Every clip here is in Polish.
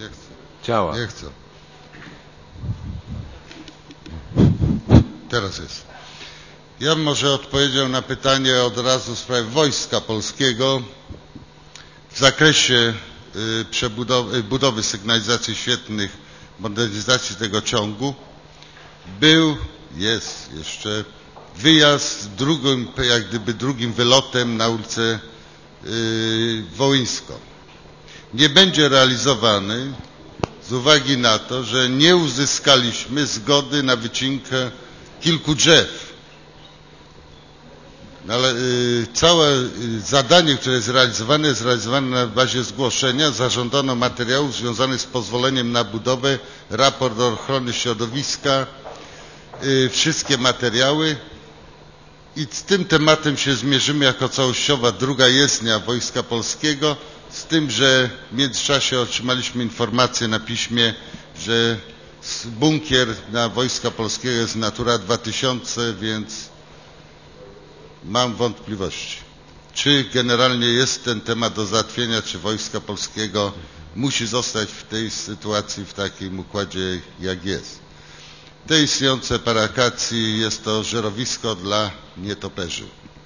Nie chcę. Działa. Nie chcę. Teraz jest. Ja bym może odpowiedział na pytanie od razu w sprawie Wojska Polskiego w zakresie budowy sygnalizacji świetlnych, modernizacji tego ciągu. Jest jeszcze wyjazd drugim wylotem na ulicę Wołyńską. Nie będzie realizowany z uwagi na to, że nie uzyskaliśmy zgody na wycinkę kilku drzew. Ale całe zadanie, które jest realizowane na bazie zgłoszenia. Zażądano materiałów związanych z pozwoleniem na budowę, raport ochrony środowiska, wszystkie materiały i z tym tematem się zmierzymy jako całościowa druga jezdnia Wojska Polskiego, z tym, że w międzyczasie otrzymaliśmy informację na piśmie, że bunkier na Wojska Polskiego jest Natura 2000, więc mam wątpliwości, czy generalnie jest ten temat do załatwienia, czy Wojska Polskiego musi zostać w tej sytuacji, w takim układzie, jak jest. Te istniejące parakacji jest to żerowisko dla nietoperzy.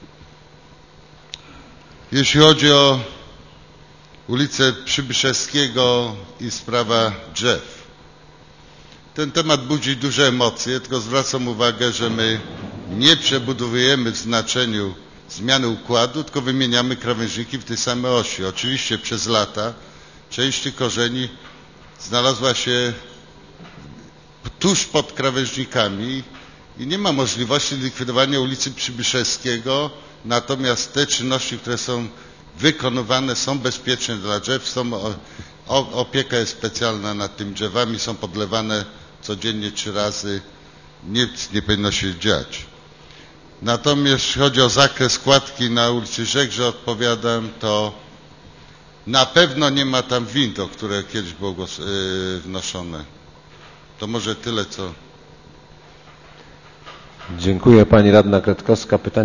Jeśli chodzi o ulicę Przybyszewskiego i sprawa drzew, ten temat budzi duże emocje, tylko zwracam uwagę, że my nie przebudowujemy w znaczeniu zmiany układu, tylko wymieniamy krawężniki w tej samej osi. Oczywiście przez lata część tych korzeni znalazła się tuż pod krawężnikami i nie ma możliwości likwidowania ulicy Przybyszewskiego, natomiast te czynności, które są wykonywane, są bezpieczne dla drzew, opieka jest specjalna nad tymi drzewami, są podlewane codziennie 3 razy, nic nie powinno się dziać. Natomiast jeśli chodzi o zakres kładki na ulicy Żegrze, odpowiadam, to na pewno nie ma tam wind, o które kiedyś było wnoszone. To może tyle, co... Dziękuję. Pani radna Kretkowska. Pytanie